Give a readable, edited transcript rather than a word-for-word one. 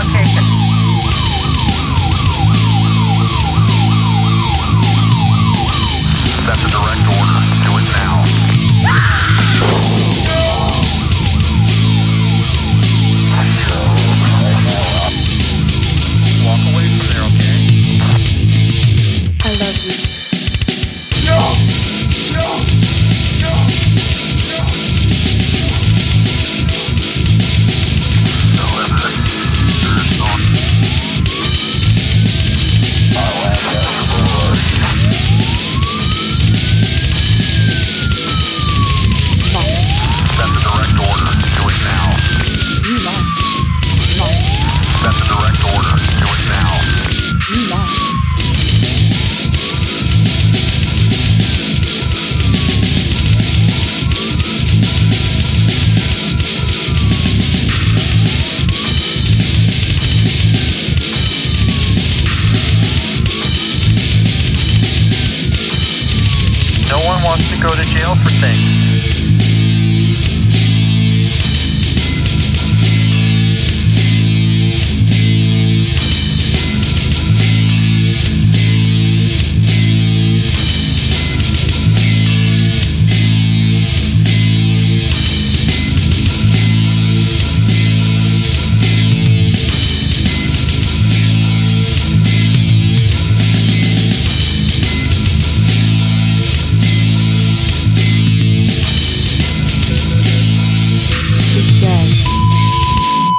location. That's a direct order. Do it now. Walk away from there, okay? I love you. No! No! No! No! That's a direct order. Do it now. You lost. Lost. That's a direct order. Do it now. You lost. No one wants to go to jail for things.